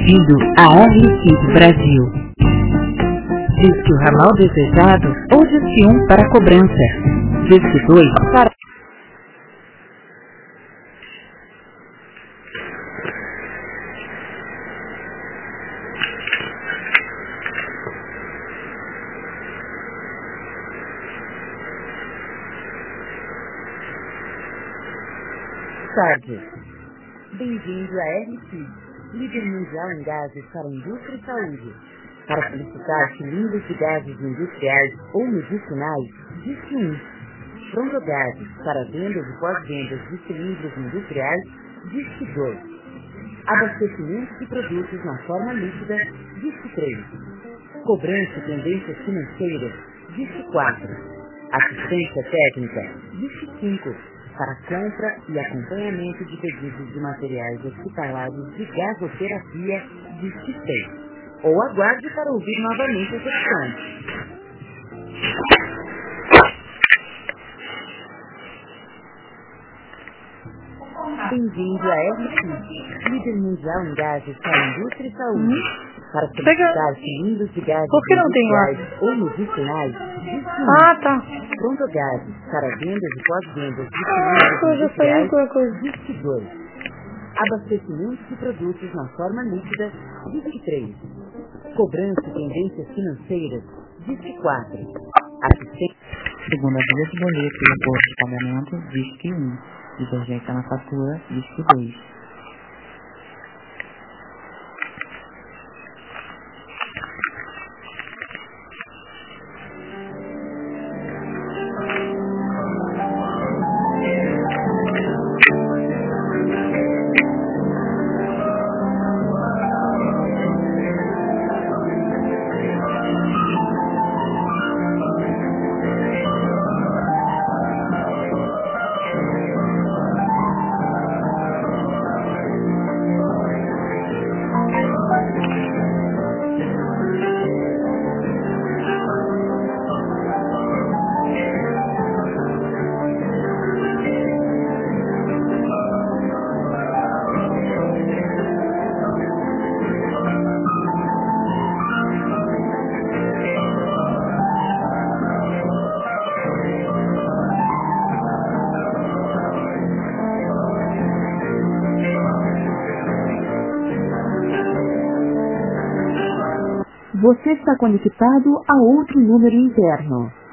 Bem-vindo à RCID Brasil. Disque o ramal desejado ou disque 1 para cobrança. Disque 2 para... Tarde. Bem-vindo à RCID, líder mundial em gases para a indústria e saúde. Para solicitar cilindros de gases industriais ou medicinais, disque 1. Prontogases para vendas e pós-vendas de cilindros industriais, disque 2. Abastecimento de produtos na forma líquida, disque 3. Cobrança e tendências financeiras, disque 4. Assistência técnica, disque 5. Para compra e acompanhamento de pedidos de materiais hospitalares de gasoterapia, disque 6. Ou aguarde para ouvir novamente as opções. Bem-vindo à RCID, líder mundial em gases para a indústria e saúde. Para solicitar cilindros de gases industriais ou medicinais, disque 1. Ah, tá. Prontogases para vendas e pós-vendas de cilindros industriais, disque 2. Abastecimento de produtos na forma líquida, disque 3. Cobrança e tendências financeiras, disque 4. Assistência. Segunda via de boleto e acordo de pagamento, disque 1. Divergência na fatura, disque 2. Você está conectado a outro número interno.